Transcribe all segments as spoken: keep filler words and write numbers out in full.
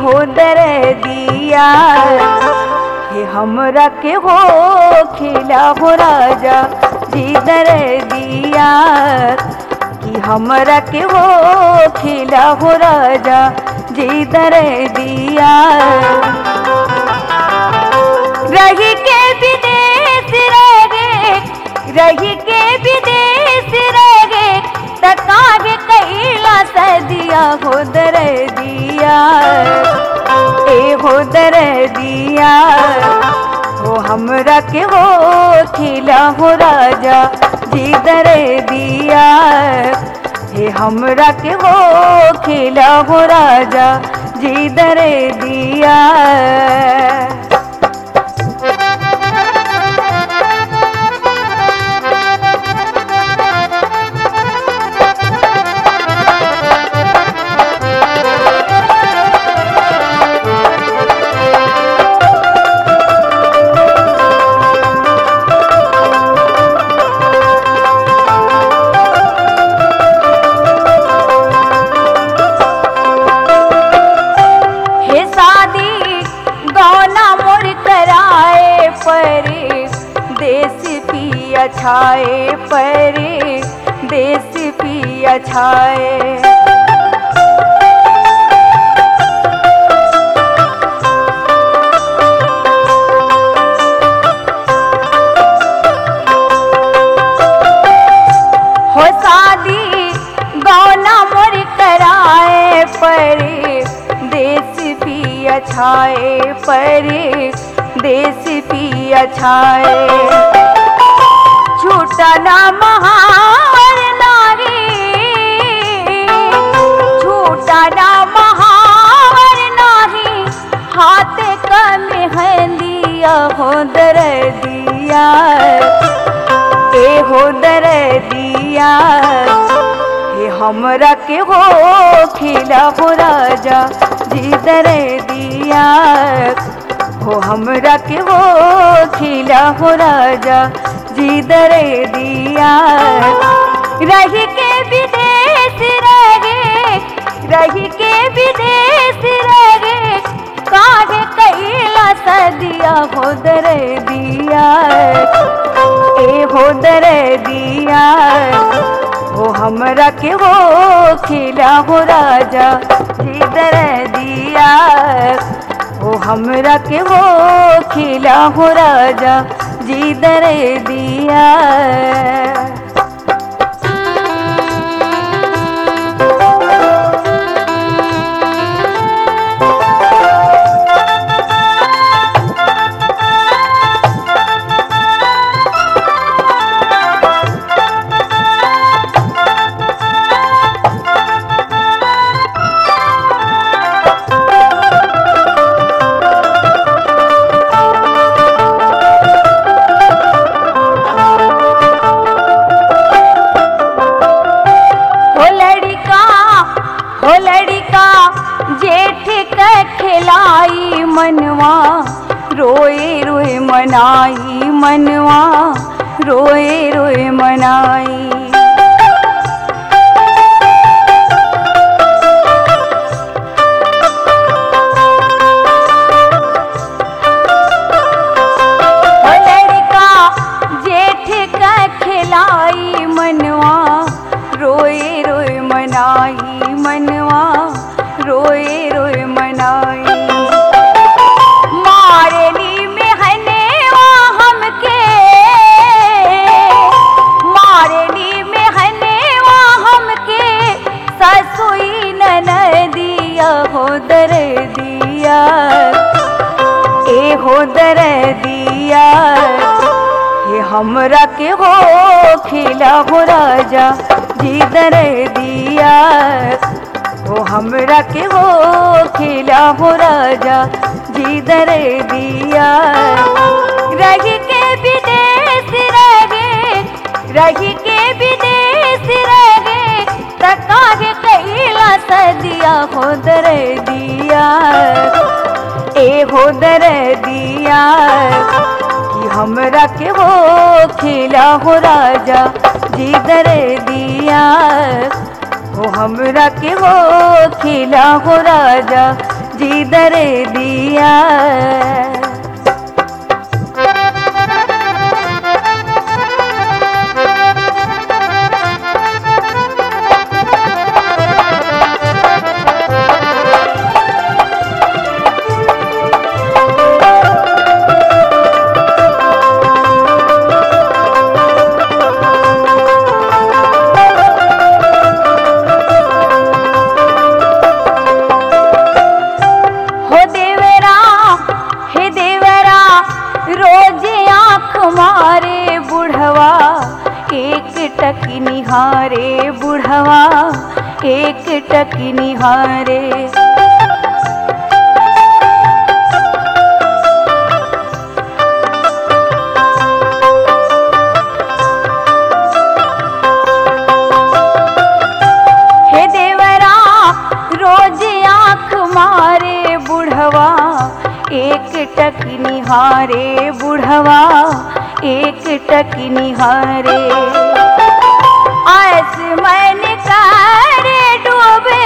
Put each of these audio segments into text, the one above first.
हो दर दिया हे हमरा के हो खिला हो राजा जी दर दिया कि हमरा के हो खिला हो राजा जी दर दिया। रही के विदेश रहे रही के विदेश रहे तकागे कैला सदिया हो दर दिया ए हो दर दिया हो हमरा के हो खिला हो राजा जी दर दिया हे हमरा के हो खिला हो राजा जी दर दिया। छाए परे देश पिया छाए हो शादी गौना मोर कराए परे देश पिया छाए परे देश पिया छाए। छूटा ना महार नारी छूटा ना महार नारी हाथ कम है दिया हो दर दिया ए हो दर दिया हे हमरा के हो खिला हो राजा जी दर दिया हो हमरा के हो खिला हो राजा जी दर दिया। रही के विदेश रहे रही के विदेश रहे काहे कैला सदिया हो दर दिया ए हो दर दिया हो हमरा के हो खिला हो राजा जी दर दिया हो हमरा के हो खिला हो राजा जी दर दिया। खिलाई मनवा रोए रोए मनाई मनवा रोए रोए मनाई। लड़का जेठ का खिलाई मनवा रोए रोए मनाई मनवा रोए रोए मनाई। मारली में हनेवा हमके मारली में हनेवा हमके ससुई ननदिया हो दर दिया ए हो दर दिया हे हमरा के हो खिला हो राजा जी दर दिया हो हमरा के हो खिला हो राजा जी दर दिया। रही के विदेश रहे रही के विदेश रहे तकागे कैला सदिया हो दर दिया ए हो दर दिया कि हमरा के हो खिला हो राजा जी दर दिया हो हमरा के हो खिला हो राजा जी दरे दिया। मारे बुढ़वा एक टकी निहारे, बुढ़वा एक टकी निहारे। हे देवरा रोज आँख मारे, बुढ़वा एक टकी निहारे, बुढ़वा एक टकी निहारे। आसमान करे डूबे,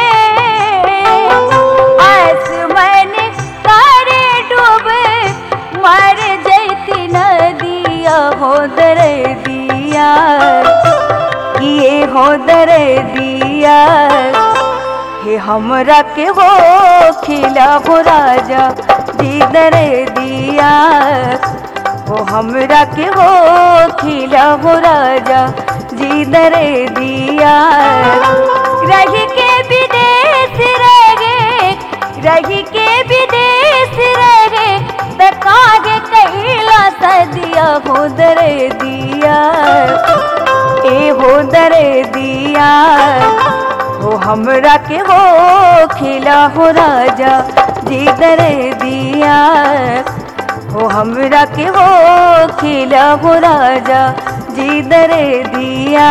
आसमान करे डूबे, मर जैती नदिया हो दरे दिया, ये हो दरे दिया। हे हमरा के हो खिला हो राजा जी दरे दिया, वो हमरा के हो खिला हो राजा जी दरे दिया। रही के विदेश रहे, रही के विदेश रहे, तकागे कैला सदिया हो दरे दिया, ए हो दरे दिया। वो हमरा के हो खिला हो राजा जी दरे दिया, वो हमरा के हो खिला हो राजा जी दरे दिया।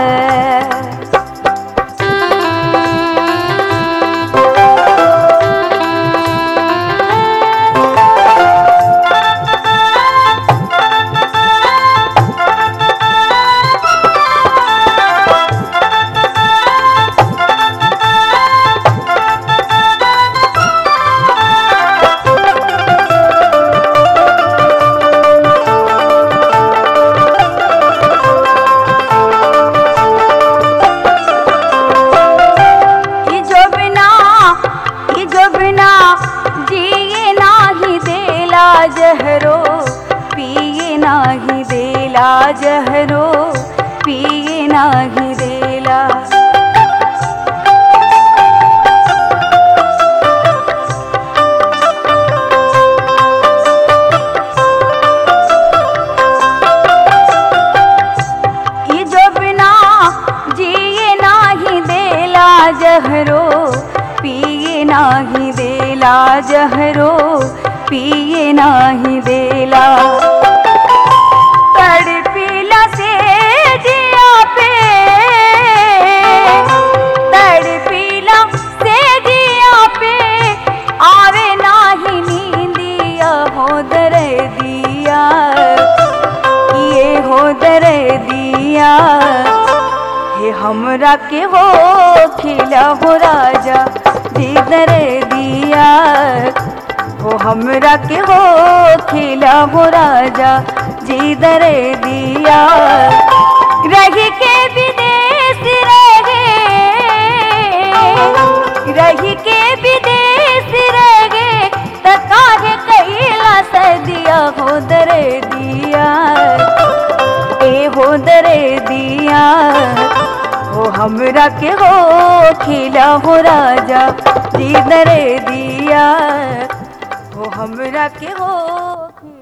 जहरो पिए नाही देला, जहरो पिए नाही देला। ये जो बिना जिए नाही देला, जहरो पिए नाही देला, जहरो पिए नाही देला। तड़पीला से जिया पे, तड़पीला से जिया पे, आवे नाही नींदिया हो दरे दिया, ये हो दरे दिया। हे हमरा के हो खिला हो राजा जी दरे दिया, वो हमरा के हो खिला हो राजा जी दरे दिया। रही के विदेश रहे, रही के विदेश रहे, तकागे कैला सदिया हो दरे दिया, ए हो दरे दिया। वो हमरा के हो खिला हो राजा जी दरे दिया, वो हमरा के हो।